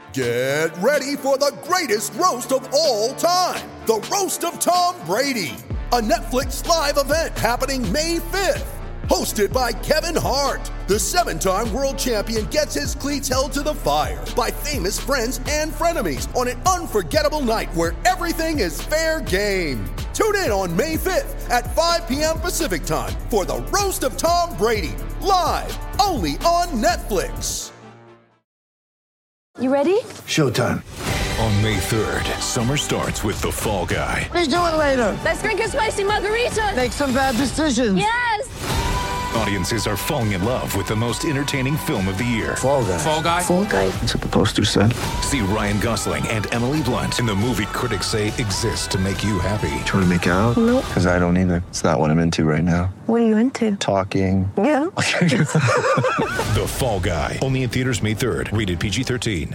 Get ready for the greatest roast of all time, the Roast of Tom Brady, a Netflix live event happening May 5th. Hosted by Kevin Hart, the 7-time world champion gets his cleats held to the fire by famous friends and frenemies on an unforgettable night where everything is fair game. Tune in on May 5th at 5 p.m. Pacific time for the Roast of Tom Brady, live only on Netflix. You ready? Showtime. On May 3rd, summer starts with The Fall Guy. Let's do it later. Let's drink a spicy margarita. Make some bad decisions. Yes! Audiences are falling in love with the most entertaining film of the year. Fall Guy. Fall Guy? Fall Guy. That's what the poster said. See Ryan Gosling and Emily Blunt in the movie critics say exists to make you happy. Trying to make it out? Nope. Because I don't either. It's not what I'm into right now. What are you into? Talking. Yeah. The Fall Guy. Only in theaters May 3rd. Rated PG-13.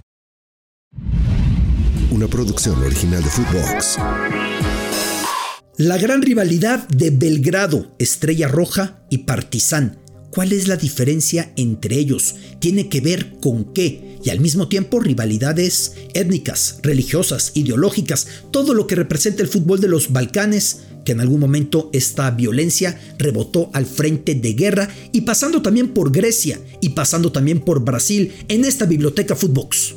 Una producción original de Footbox. La gran rivalidad de Belgrado, Estrella Roja y Partizan. ¿Cuál es la diferencia entre ellos? ¿Tiene que ver con qué? Y al mismo tiempo rivalidades étnicas, religiosas, ideológicas, todo lo que representa el fútbol de los Balcanes, que en algún momento esta violencia rebotó al frente de guerra, y pasando también por Grecia y pasando también por Brasil en esta Biblioteca Footbox.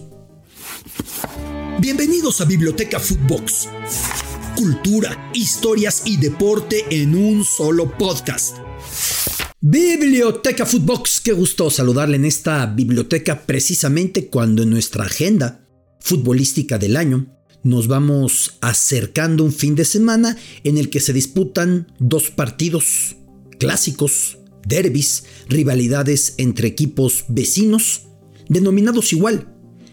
Bienvenidos a Biblioteca Footbox. Cultura, historias y deporte en un solo podcast. Biblioteca Footbox, qué gusto saludarle en esta biblioteca precisamente cuando en nuestra agenda futbolística del año nos vamos acercando un fin de semana en el que se disputan dos partidos clásicos, derbis, rivalidades entre equipos vecinos, denominados igual,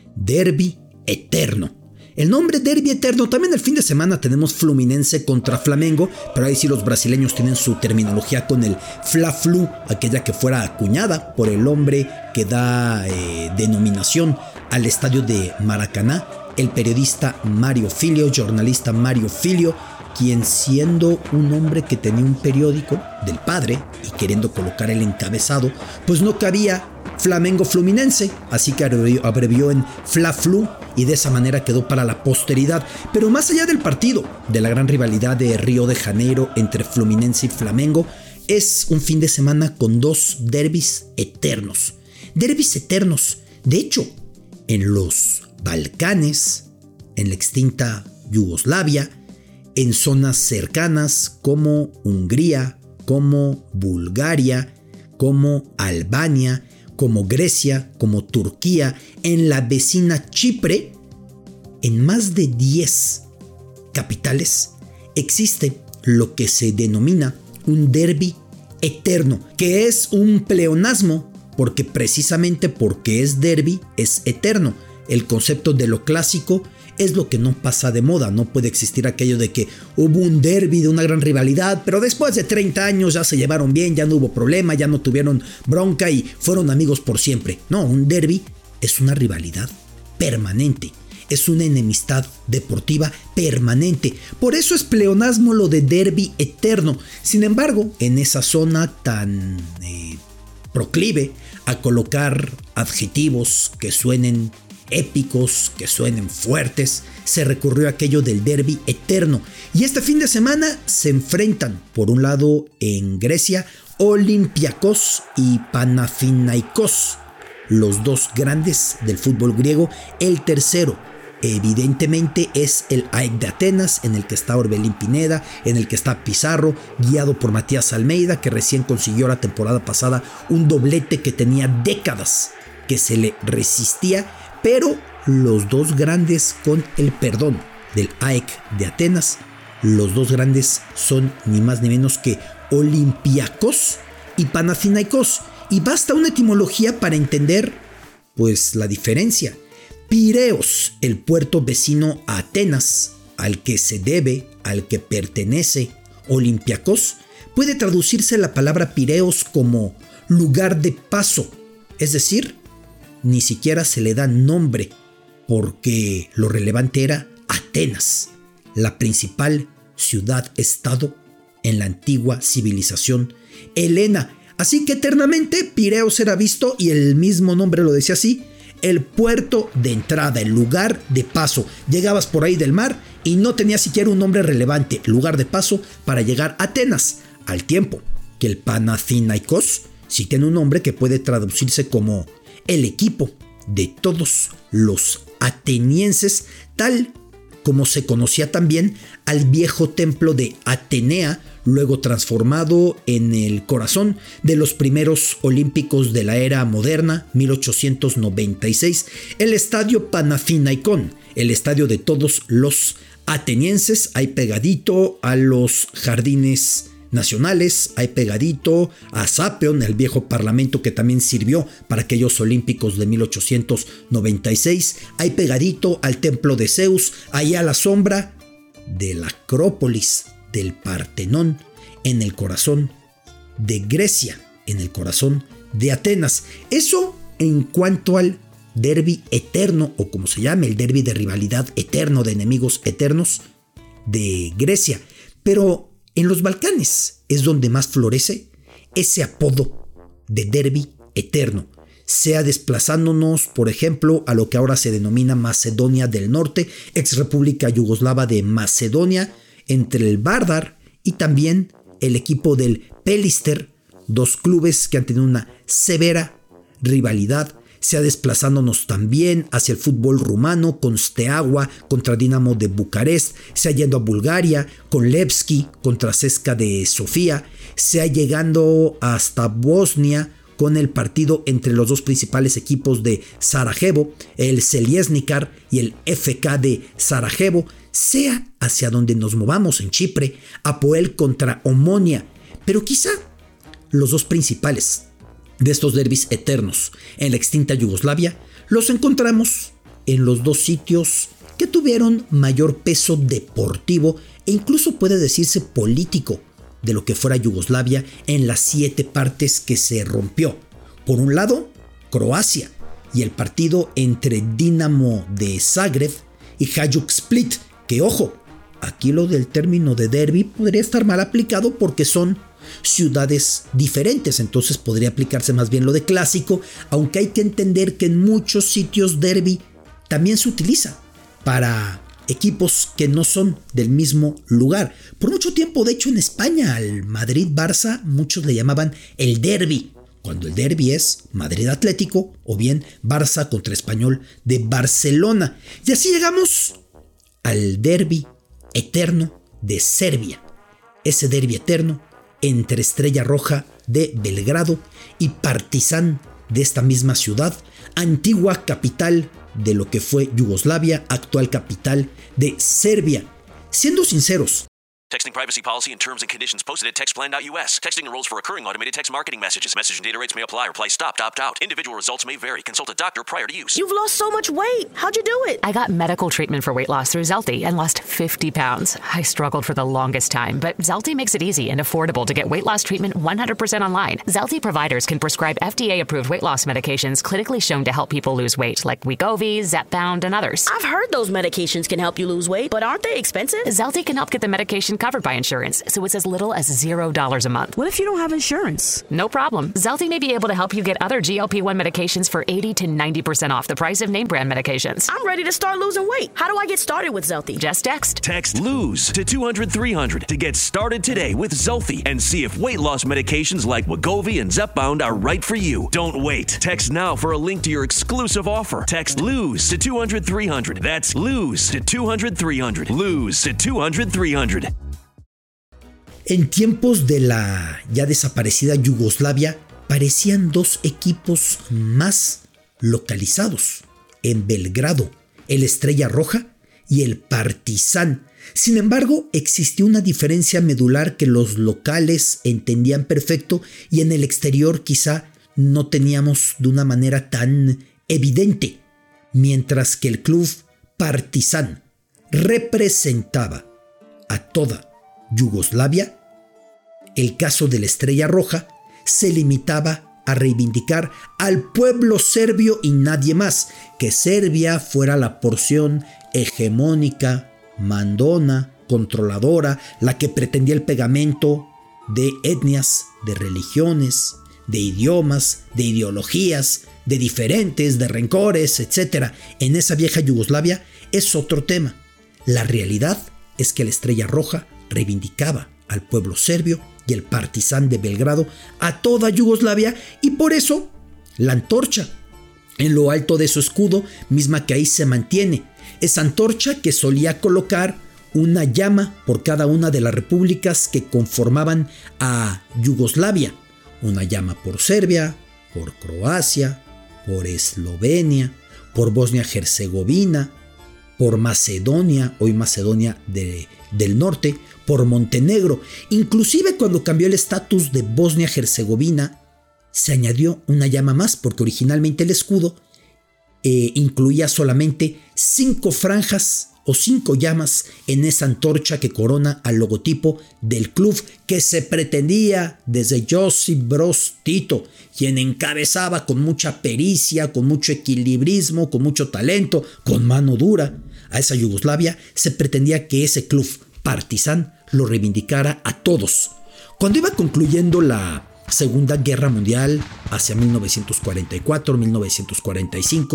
derbi eterno. El nombre derbi eterno. También el fin de semana tenemos Fluminense contra Flamengo, pero ahí sí los brasileños tienen su terminología con el Fla-Flu, aquella que fuera acuñada por el hombre que da denominación al estadio de Maracaná, el periodista Mario Filio, jornalista Mario Filio, quien siendo un hombre que tenía un periódico del padre y queriendo colocar el encabezado, pues no cabía Flamengo Fluminense, así que abrevió en Fla-Flu y de esa manera quedó para la posteridad. Pero más allá del partido, de la gran rivalidad de Río de Janeiro entre Fluminense y Flamengo, es un fin de semana con dos derbis eternos. Derbis eternos, de hecho, en los Balcanes, en la extinta Yugoslavia, en zonas cercanas como Hungría, como Bulgaria, como Albania, como Grecia, como Turquía, en la vecina Chipre, en más de 10 capitales existe lo que se denomina un derbi eterno, que es un pleonasmo porque precisamente porque es derbi es eterno. El concepto de lo clásico es lo que no pasa de moda. No puede existir aquello de que hubo un derbi de una gran rivalidad, pero después de 30 años ya se llevaron bien, ya no hubo problema, ya no tuvieron bronca y fueron amigos por siempre. No, un derbi es una rivalidad permanente, es una enemistad deportiva permanente. Por eso es pleonasmo lo de derbi eterno. Sin embargo, en esa zona tan proclive a colocar adjetivos que suenen épicos, que suenen fuertes, se recurrió a aquello del derbi eterno. Y este fin de semana se enfrentan, por un lado en Grecia, Olympiacos y Panathinaikos, los dos grandes del fútbol griego. El tercero, evidentemente, es el AEK de Atenas, en el que está Orbelín Pineda, en el que está Pizarro, guiado por Matías Almeida, que recién consiguió la temporada pasada un doblete que tenía décadas que se le resistía. Pero los dos grandes, con el perdón del AEK de Atenas, los dos grandes son ni más ni menos que Olympiacos y Panathinaikos. Y basta una etimología para entender, pues, la diferencia. Pireos, el puerto vecino a Atenas, al que se debe, al que pertenece Olympiacos, puede traducirse la palabra Pireos como lugar de paso, es decir, ni siquiera se le da nombre, porque lo relevante era Atenas, la principal ciudad-estado en la antigua civilización helena. Así que eternamente Pireos era visto, y el mismo nombre lo decía así, el puerto de entrada, el lugar de paso. Llegabas por ahí del mar y no tenía siquiera un nombre relevante, lugar de paso para llegar a Atenas, al tiempo que el Panathinaikos sí tiene un nombre que puede traducirse como el equipo de todos los atenienses, tal como se conocía también al viejo templo de Atenea, luego transformado en el corazón de los primeros olímpicos de la era moderna, 1896, el estadio Panathinaikon, el estadio de todos los atenienses, ahí pegadito a los jardines nacionales, ahí pegadito a Sapeon, el viejo parlamento que también sirvió para aquellos olímpicos de 1896, ahí pegadito al templo de Zeus, ahí a la sombra de la Acrópolis del Partenón, en el corazón de Grecia, en el corazón de Atenas. Eso en cuanto al derbi eterno, o como se llama, el derbi de rivalidad eterno, de enemigos eternos de Grecia. Pero en los Balcanes es donde más florece ese apodo de derbi eterno, sea desplazándonos, por ejemplo, a lo que ahora se denomina Macedonia del Norte, ex república yugoslava de Macedonia, entre el Vardar y también el equipo del Pelister, dos clubes que han tenido una severa rivalidad, sea desplazándonos también hacia el fútbol rumano con Steaua contra Dinamo de Bucarest, sea yendo a Bulgaria con Levski contra CSKA de Sofía, sea llegando hasta Bosnia con el partido entre los dos principales equipos de Sarajevo, el Seljesnikar y el FK de Sarajevo, sea hacia donde nos movamos en Chipre, Apoel contra Omonia, pero quizá los dos principales de estos derbis eternos en la extinta Yugoslavia los encontramos en los dos sitios que tuvieron mayor peso deportivo e incluso puede decirse político de lo que fuera Yugoslavia en las 7 partes que se rompió. Por un lado, Croacia y el partido entre Dinamo de Zagreb y Hajduk Split, que ojo, aquí lo del término de derbi podría estar mal aplicado porque son ciudades diferentes, entonces podría aplicarse más bien lo de clásico, aunque hay que entender que en muchos sitios derbi también se utiliza para equipos que no son del mismo lugar. Por mucho tiempo, de hecho, en España al Madrid-Barça muchos le llamaban el derbi, cuando el derbi es Madrid Atlético o bien Barça contra Español de Barcelona. Y así llegamos al derbi eterno de Serbia, ese derbi eterno entre Estrella Roja de Belgrado y Partizan de esta misma ciudad, antigua capital de lo que fue Yugoslavia, actual capital de Serbia. Siendo sinceros, Texting privacy policy and terms and conditions posted at textplan.us. Texting enrolls for recurring automated text marketing messages. Message and data rates may apply. Reply stop, opt out. Individual results may vary. Consult a doctor prior to use. You've lost so much weight. How'd you do it? I got medical treatment for weight loss through Zelty and lost 50 pounds. I struggled for the longest time, but Zelty makes it easy and affordable to get weight loss treatment 100% online. Zelty providers can prescribe FDA-approved weight loss medications clinically shown to help people lose weight, like Wegovy, Zepbound, and others. I've heard those medications can help you lose weight, but aren't they expensive? Zelty can help get the medication covered by insurance, so it's as little as $0 a month. What if you don't have insurance? No problem. Zelty may be able to help you get other GLP-1 medications for 80 to 90% off the price of name brand medications. I'm ready to start losing weight. How do I get started with Zelty? Just text. Text LOSE to 200-300 to get started today with Zelty and see if weight loss medications like Wegovy and Zepbound are right for you. Don't wait. Text now for a link to your exclusive offer. Text LOSE to 200-300. That's LOSE to 200-300. LOSE to 200-300. En tiempos de la ya desaparecida Yugoslavia, parecían dos equipos más localizados, en Belgrado, el Estrella Roja y el Partizan. Sin embargo, existía una diferencia medular que los locales entendían perfecto y en el exterior quizá no teníamos de una manera tan evidente, mientras que el club Partizan representaba a toda Yugoslavia, el caso de la Estrella Roja se limitaba a reivindicar al pueblo serbio y nadie más, que Serbia fuera la porción hegemónica, mandona, controladora, la que pretendía el pegamento de etnias, de religiones, de idiomas, de ideologías, de diferentes, de rencores, etc. en esa vieja Yugoslavia es otro tema. La realidad es que la Estrella Roja reivindicaba al pueblo serbio y el Partizan de Belgrado a toda Yugoslavia, y por eso la antorcha en lo alto de su escudo, misma que ahí se mantiene, esa antorcha que solía colocar una llama por cada una de las repúblicas que conformaban a Yugoslavia, una llama por Serbia, por Croacia, por Eslovenia, por Bosnia-Herzegovina, por Macedonia, hoy Macedonia del Norte, por Montenegro. Inclusive cuando cambió el estatus de Bosnia-Herzegovina, se añadió una llama más, porque originalmente el escudo incluía solamente 5 franjas o 5 llamas en esa antorcha que corona al logotipo del club que se pretendía desde Josip Broz Tito, quien encabezaba con mucha pericia, con mucho equilibrismo, con mucho talento, con mano dura a esa Yugoslavia. Se pretendía que ese club Partizan lo reivindicara a todos. Cuando iba concluyendo la Segunda Guerra Mundial, hacia 1944, 1945,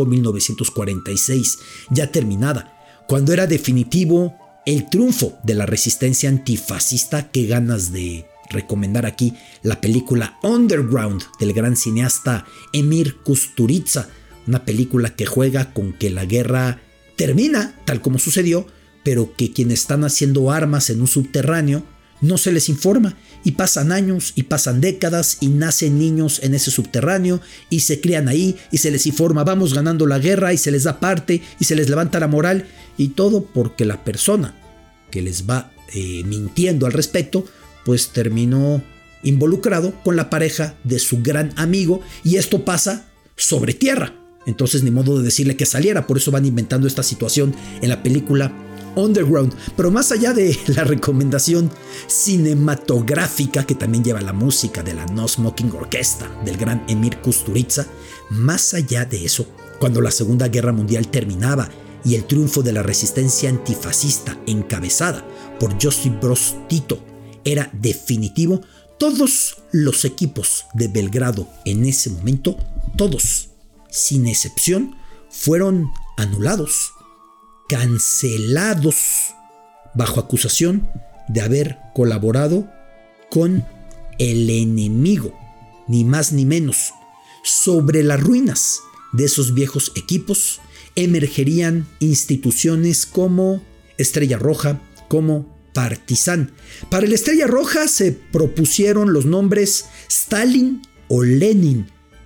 1946, ya terminada, cuando era definitivo el triunfo de la resistencia antifascista, qué ganas de recomendar aquí la película Underground del gran cineasta Emir Kusturica, una película que juega con que la guerra termina tal como sucedió, pero que quienes están haciendo armas en un subterráneo no se les informa, y pasan años y pasan décadas y nacen niños en ese subterráneo y se crían ahí y se les informa, vamos ganando la guerra, y se les da parte y se les levanta la moral, y todo porque la persona que les va mintiendo al respecto pues terminó involucrado con la pareja de su gran amigo, y esto pasa sobre tierra. Entonces ni modo de decirle que saliera, por eso van inventando esta situación en la película Underground. Pero más allá de la recomendación cinematográfica, que también lleva la música de la No Smoking Orchestra del gran Emir Kusturica, más allá de eso, cuando la Segunda Guerra Mundial terminaba y el triunfo de la resistencia antifascista encabezada por Josip Broz Tito era definitivo, todos los equipos de Belgrado en ese momento, todos, sin excepción, fueron anulados, cancelados, bajo acusación de haber colaborado con el enemigo, ni más ni menos. Sobre las ruinas de esos viejos equipos emergerían instituciones como Estrella Roja, como Partizan. Para el Estrella Roja se propusieron los nombres Stalin o Lenin,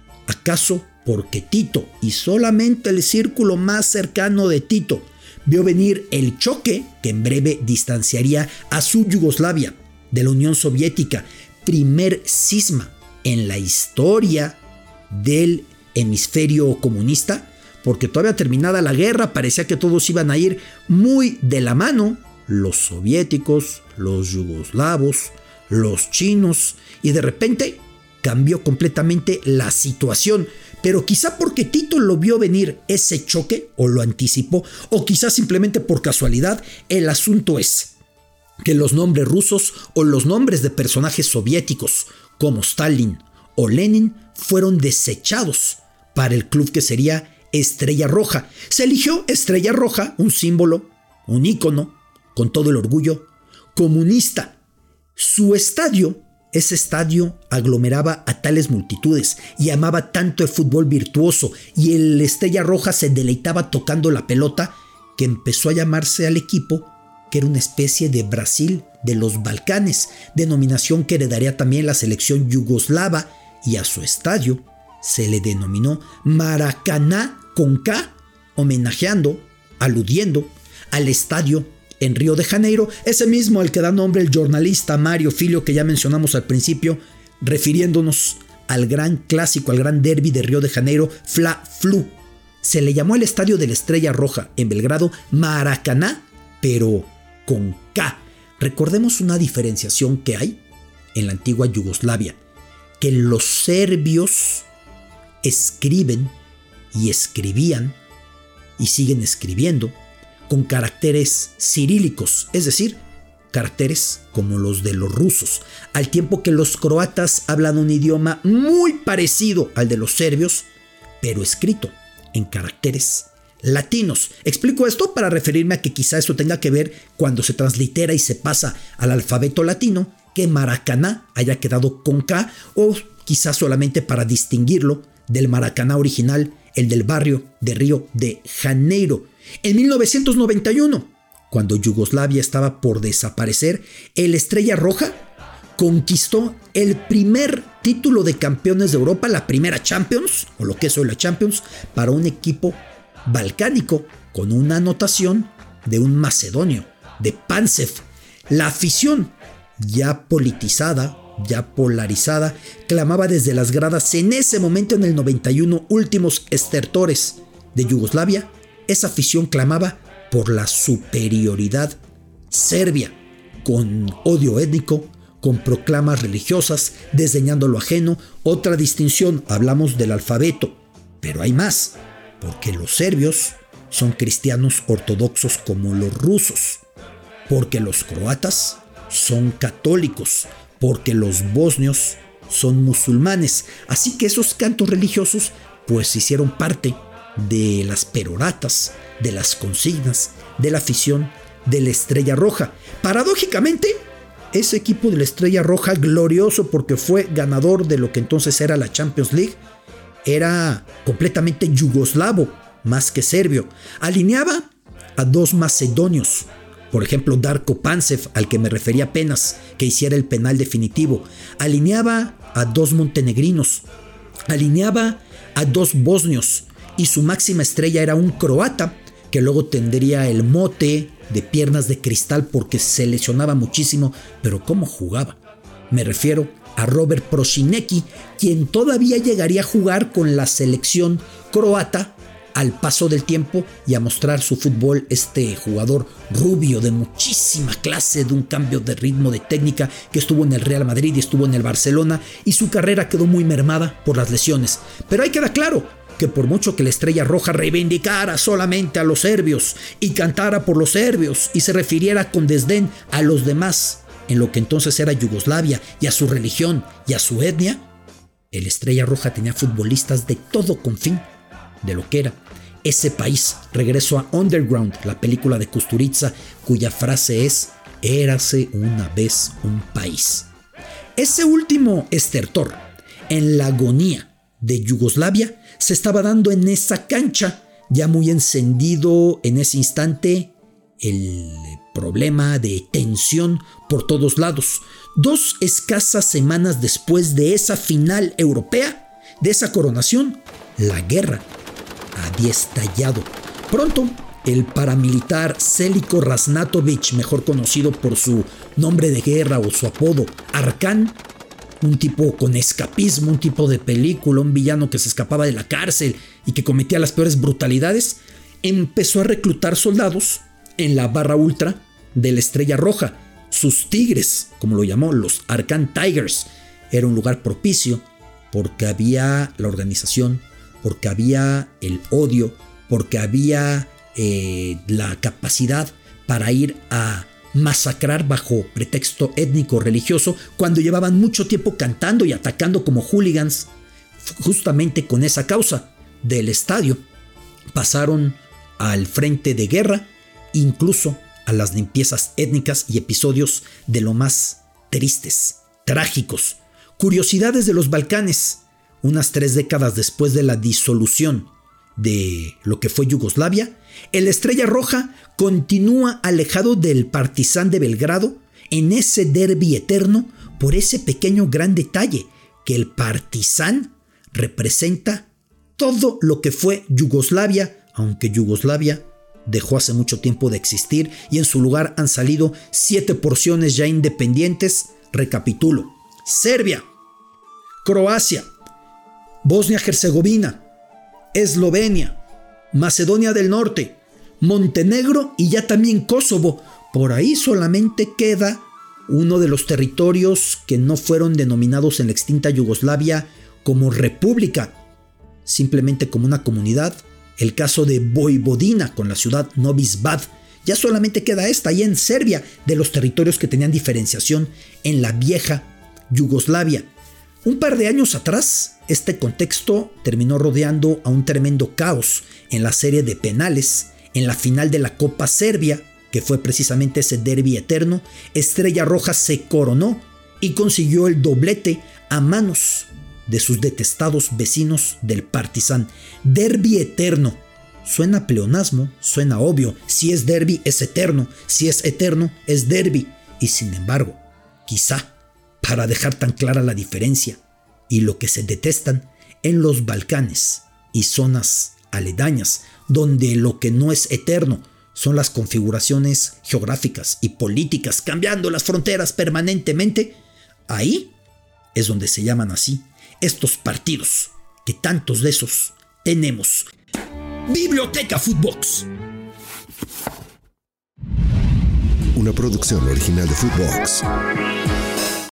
acaso porque Tito, y solamente el círculo más cercano de Tito, vio venir el choque que en breve distanciaría a su Yugoslavia de la Unión Soviética, primer cisma en la historia del hemisferio comunista, porque todavía terminada la guerra parecía que todos iban a ir muy de la mano, los soviéticos, los yugoslavos, los chinos, y de repente cambió completamente la situación. Pero quizá porque Tito lo vio venir ese choque, o lo anticipó, o quizá simplemente por casualidad, el asunto es que los nombres rusos o los nombres de personajes soviéticos como Stalin o Lenin fueron desechados para el club que sería Estrella Roja. Se eligió Estrella Roja, un símbolo, un ícono, con todo el orgullo comunista. Su estadio, ese estadio aglomeraba a tales multitudes y amaba tanto el fútbol virtuoso, y el Estrella Roja se deleitaba tocando la pelota, que empezó a llamarse al equipo que era una especie de Brasil de los Balcanes, denominación que heredaría también la selección yugoslava, y a su estadio se le denominó Maracaná con K, homenajeando, aludiendo al estadio en Río de Janeiro, ese mismo al que da nombre el jornalista Mario Filio, que ya mencionamos al principio, refiriéndonos al gran clásico, al gran derbi de Río de Janeiro, Fla-Flu. Se le llamó el estadio de la Estrella Roja en Belgrado Maracaná, pero con K. Recordemos una diferenciación que hay en la antigua Yugoslavia, que los serbios escriben y escribían y siguen escribiendo con caracteres cirílicos, es decir, caracteres como los de los rusos, al tiempo que los croatas hablan un idioma muy parecido al de los serbios, pero escrito en caracteres latinos. Explico esto para referirme a que quizá esto tenga que ver cuando se translitera y se pasa al alfabeto latino, que Maracaná haya quedado con K, o quizá solamente para distinguirlo del Maracaná original, el del barrio de Río de Janeiro. En 1991, cuando Yugoslavia estaba por desaparecer, el Estrella Roja conquistó el primer título de campeones de Europa, la primera Champions, o lo que es hoy la Champions, para un equipo balcánico, con una anotación de un macedonio, de Pančev. La afición, ya politizada, ya polarizada, clamaba desde las gradas en ese momento, en el 91, últimos estertores de Yugoslavia. Esa afición clamaba por la superioridad serbia, con odio étnico, con proclamas religiosas, desdeñando lo ajeno. Otra distinción, hablamos del alfabeto, pero hay más, porque los serbios son cristianos ortodoxos como los rusos, porque los croatas son católicos, porque los bosnios son musulmanes. Así que esos cantos religiosos pues hicieron parte de las peroratas, de las consignas, de la afición de la Estrella Roja. Paradójicamente, ese equipo de la Estrella Roja, glorioso porque fue ganador de lo que entonces era la Champions League, era completamente yugoslavo más que serbio. Alineaba a dos macedonios, por ejemplo Darko Pančev, al que me refería apenas, que hiciera el penal definitivo. Alineaba a dos montenegrinos, alineaba a dos bosnios, y su máxima estrella era un croata, que luego tendría el mote de piernas de cristal porque se lesionaba muchísimo, pero ¿cómo jugaba? Me refiero a Robert Prosinecki, quien todavía llegaría a jugar con la selección croata al paso del tiempo y a mostrar su fútbol. Este jugador rubio de muchísima clase, de un cambio de ritmo, de técnica, que estuvo en el Real Madrid y estuvo en el Barcelona, y su carrera quedó muy mermada por las lesiones. Pero ahí queda claro que por mucho que la Estrella Roja reivindicara solamente a los serbios y cantara por los serbios y se refiriera con desdén a los demás en lo que entonces era Yugoslavia y a su religión y a su etnia, el Estrella Roja tenía futbolistas de todo confín de lo que era ese país. Regreso a Underground, la película de Kusturica, cuya frase es: érase una vez un país. Ese último estertor en la agonía de Yugoslavia se estaba dando en esa cancha, ya muy encendido en ese instante el problema de tensión por todos lados. 2 escasas semanas después de esa final europea, de esa coronación, la guerra había estallado. Pronto, el paramilitar Željko Ražnatović, mejor conocido por su nombre de guerra o su apodo Arkan, un tipo con escapismo, un tipo de película, un villano que se escapaba de la cárcel y que cometía las peores brutalidades, empezó a reclutar soldados en la barra ultra de la Estrella Roja, sus tigres, como lo llamó, los Arkan Tigers. Era un lugar propicio porque había la organización, porque había el odio, porque había la capacidad para ir a masacrar bajo pretexto étnico religioso, cuando llevaban mucho tiempo cantando y atacando como hooligans. Justamente con esa causa del estadio pasaron al frente de guerra, incluso a las limpiezas étnicas y episodios de lo más tristes, trágicos. Curiosidades de los Balcanes. Unas 3 décadas después de la disolución de lo que fue Yugoslavia, el Estrella Roja continúa alejado del Partizán de Belgrado en ese derbi eterno, por ese pequeño gran detalle, que el Partizán representa todo lo que fue Yugoslavia, aunque Yugoslavia dejó hace mucho tiempo de existir y en su lugar han salido 7 porciones ya independientes. Recapitulo: Serbia, Croacia, Bosnia-Herzegovina, Eslovenia, Macedonia del Norte, Montenegro y ya también Kosovo. Por ahí solamente queda uno de los territorios que no fueron denominados en la extinta Yugoslavia como república, simplemente como una comunidad. El caso de Vojvodina con la ciudad Novi Sad. Ya solamente queda esta ahí en Serbia, de los territorios que tenían diferenciación en la vieja Yugoslavia. Un par de años atrás, este contexto terminó rodeando a un tremendo caos en la serie de penales, en la final de la Copa Serbia, que fue precisamente ese derbi eterno. Estrella Roja se coronó y consiguió el doblete a manos de sus detestados vecinos del Partizan. Derbi eterno. Suena pleonasmo, suena obvio. Si es derbi, es eterno. Si es eterno, es derbi. Y sin embargo, quizá para dejar tan clara la diferencia y lo que se detestan en los Balcanes y zonas aledañas, donde lo que no es eterno son las configuraciones geográficas y políticas, cambiando las fronteras permanentemente, ahí es donde se llaman así estos partidos, que tantos de esos tenemos. Biblioteca Footbox. Una producción original de Footbox.